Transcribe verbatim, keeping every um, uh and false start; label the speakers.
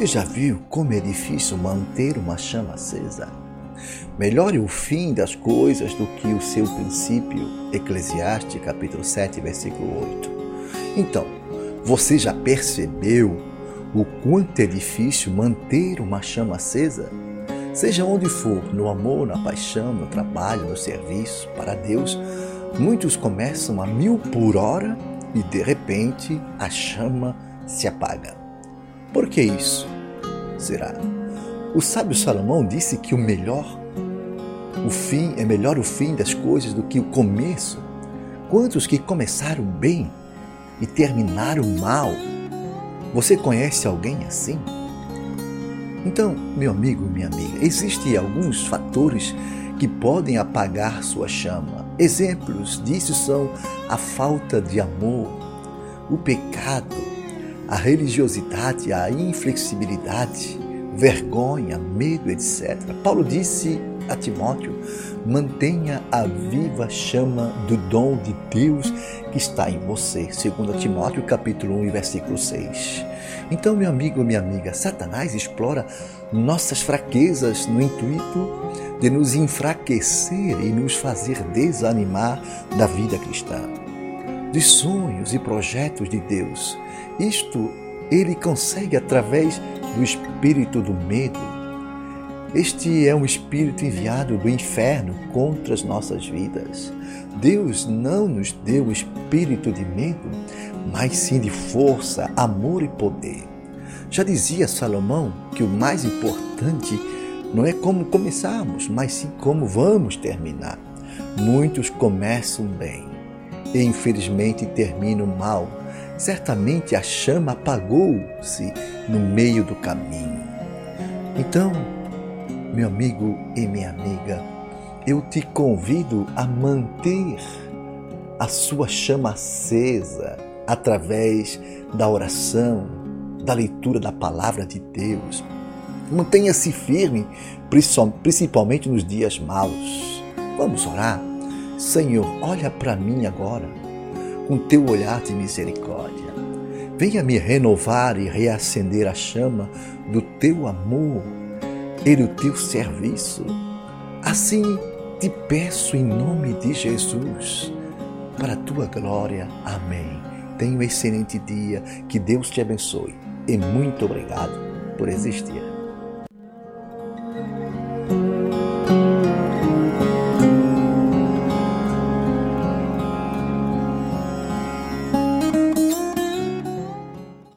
Speaker 1: Você já viu como é difícil manter uma chama acesa? Melhore o fim das coisas do que o seu princípio. Eclesiastes capítulo sete, versículo oito. Então, você já percebeu o quanto é difícil manter uma chama acesa? Seja onde for, no amor, na paixão, no trabalho, no serviço, para Deus, muitos começam a mil por hora e de repente a chama se apaga. Por que isso? Será? O sábio Salomão disse que o melhor, o fim, é melhor o fim das coisas do que o começo. Quantos que começaram bem e terminaram mal? Você conhece alguém assim? Então, meu amigo e minha amiga, existem alguns fatores que podem apagar sua chama. Exemplos disso são a falta de amor, o pecado, a religiosidade, a inflexibilidade, vergonha, medo, etcétera. Paulo disse a Timóteo: mantenha a viva chama do dom de Deus que está em você. Segundo Timóteo capítulo um, versículo seis. Então, meu amigo, minha amiga, Satanás explora nossas fraquezas no intuito de nos enfraquecer e nos fazer desanimar da vida cristã, dos sonhos e projetos de Deus. Isto ele consegue através do espírito do medo. Este é um espírito enviado do inferno contra as nossas vidas. Deus não nos deu o espírito de medo, mas sim de força, amor e poder. Já dizia Salomão que o mais importante não é como começamos, mas sim como vamos terminar. Muitos começam bem e infelizmente terminam mal. Certamente a chama apagou-se no meio do caminho. Então, meu amigo e minha amiga, eu te convido a manter a sua chama acesa através da oração, da leitura da palavra de Deus. Mantenha-se firme, principalmente nos dias maus. Vamos orar? Senhor, olha para mim agora, com teu olhar de misericórdia. Venha me renovar e reacender a chama do teu amor e do teu serviço. Assim te peço em nome de Jesus, para a tua glória. Amém. Tenha um excelente dia, que Deus te abençoe e muito obrigado por existir.